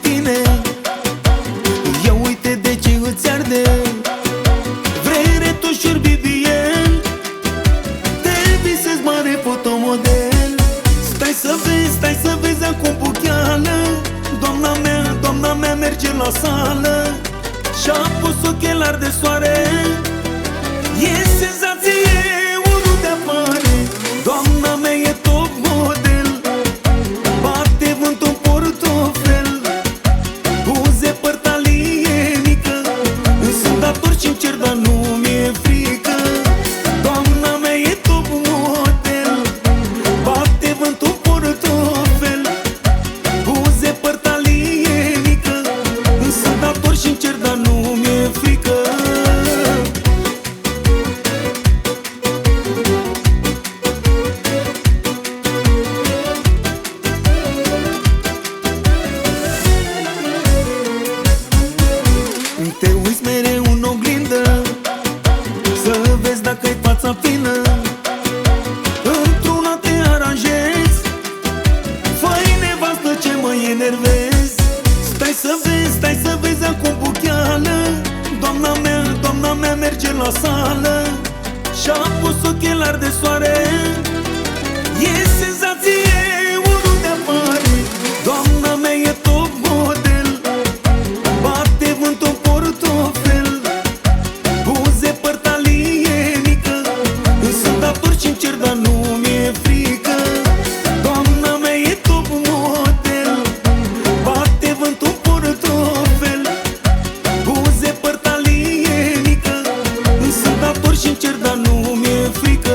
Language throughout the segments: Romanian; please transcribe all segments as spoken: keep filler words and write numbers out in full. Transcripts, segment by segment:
tine. Ia uite de ce îți arde. Vrei retușuri B B L, te visezi mare fotomodel. Stai să vezi, stai să vezi acum bucheală. Doamna mea, doamna mea merge la sală și-a pus ochelari de soare. E senzație oriunde apare. Doamna mea e top model. Bate vântul în portofel. Buze, părtalie mică. Îmi sunt dator și cer, dar nu mi-e frică. Doamna mea e top model. Bate vântul în portofel. Buze, părtalie mică. Îmi sunt dator și cer, dar nu mi-e frică. Te uiți mereu în oglindă să vezi dacă-i fața fină. Într-una te aranjezi. Fă-i nevastă ce mă enervezi. Stai să vezi, stai să vezi acum bucheală. Doamna mea, doamna mea merge la sală și-a pus ochelari de soare. E senzație oriunde apare. Doamna mea e top model. Bate vântul în portofel. Buze, părtalie mică. Îmi sunt dator și-mi cer, dar nu mi-e frică. Doamna mea e top model. Bate vântul în portofel. Buze, părtalie mică. Îmi sunt dator și-mi cer, dar nu mi-e frică.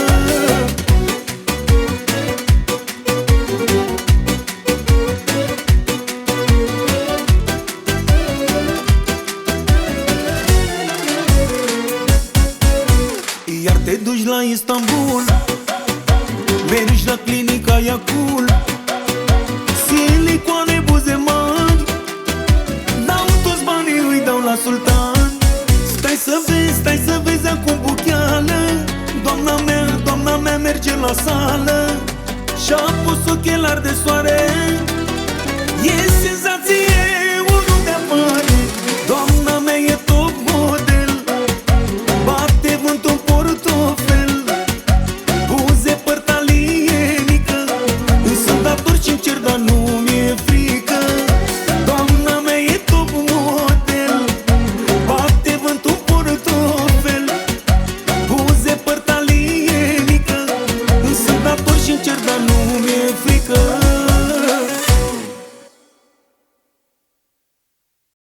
Iar te duci la Istanbul, mergi la clinica Iacul. Silicoane, buze mari, dau toți banii, îi dau la sultan. Stai să vezi, stai să vezi acum bucheală. Doamna mea, doamna mea merge la sală și-a pus ochelari de soare. E senzație